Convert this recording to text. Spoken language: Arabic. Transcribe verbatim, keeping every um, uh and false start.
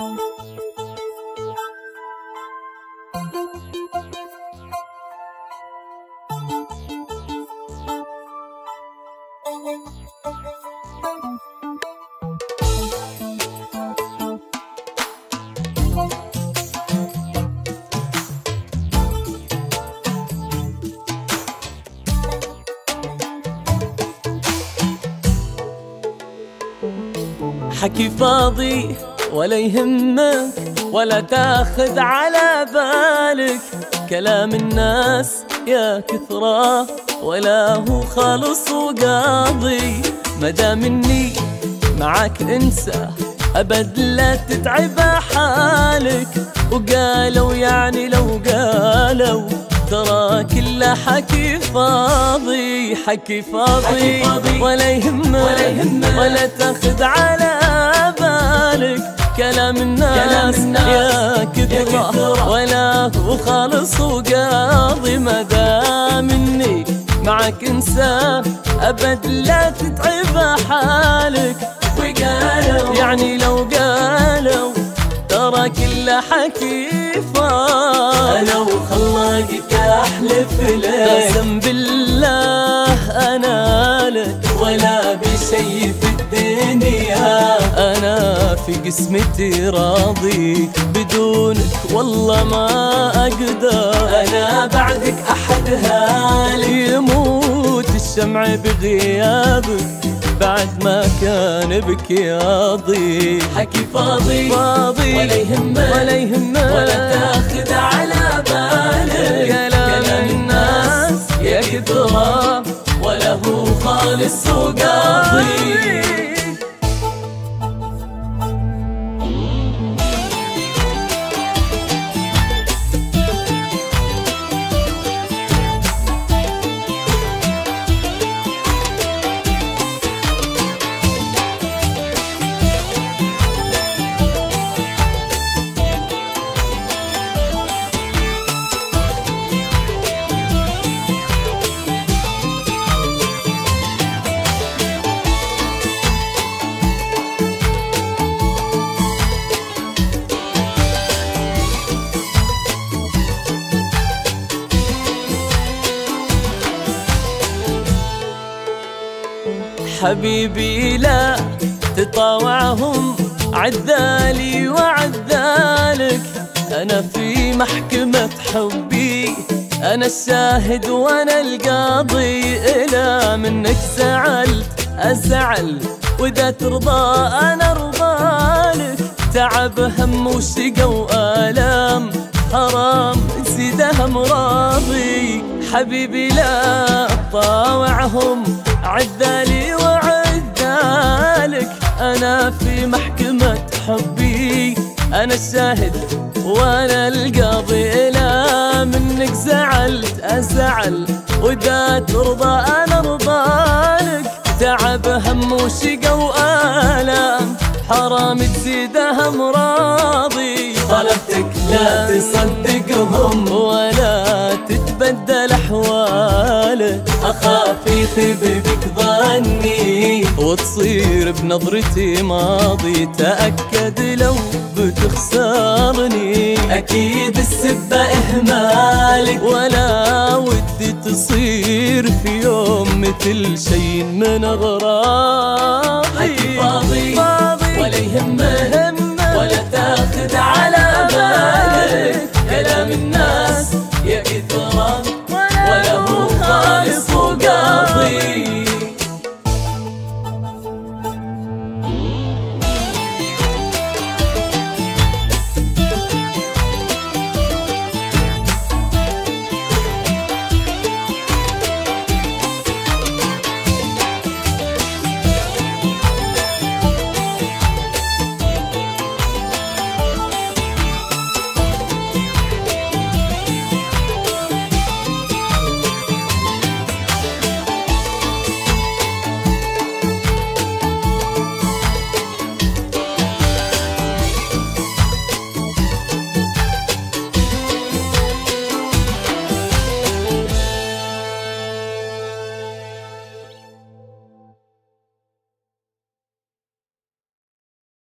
حكي فاضي ولا يهمك ولا تاخذ على بالك كلام الناس يا كثرة ولا هو خالص وقاضي. مدام اني معاك انسى ابد لا تتعب حالك. وقالوا يعني لو قالوا ترى كله حكي فاضي. حكي فاضي, فاضي ولا يهمك ولا, يهمك ولا تاخذ على بالك كلام الناس, كلام الناس يا كثرة ولا هو خالص وقاضي. مدام اني معك انسى ابد لا تتعب حالك. وقالوا يعني لو قالوا ترى كله حكي فاضي. انا وخلاقك احلف لك قسم بالله انا لك ولا بشي في الدنيا. انا في قسمتي راضي بدونك والله ما اقدر. انا بعدك احد هالي يموت الشمع بغيابك بعد ما كان بكياضي. حكي فاضي, فاضي ولا يهمك ولا يهمك ولا تاخذ على بالك كلام الناس يا كثرة ولا هو خالص وقاضي. حبيبي لا تطاوعهم عذالي وعذالك. أنا في محكمة حبي أنا الشاهد وأنا القاضي. إلا منك زعلت أزعل وإذا ترضى أنا أرضالك. تعب هم وشقى وآلام حرام زيدها مراضي. حبيبي لا تطاوعهم عذالي وعذالك. أنا في محكمة حبي أنا الشاهد وأنا القاضي. إلا منك زعلت أزعل وإذا ترضى أنا أرضالك. تعب هم وشقى وآلام حرام تزيدها مراضي. طلبتك لا تصدقهم ولا تتبدل أحواله. أخاف يخيب بك ظني وتصير بنظرتي ماضي. تأكد لو بتخسرني أكيد السبة إهمالك. ولا ودي تصير في يوم مثل شي من أغراضي.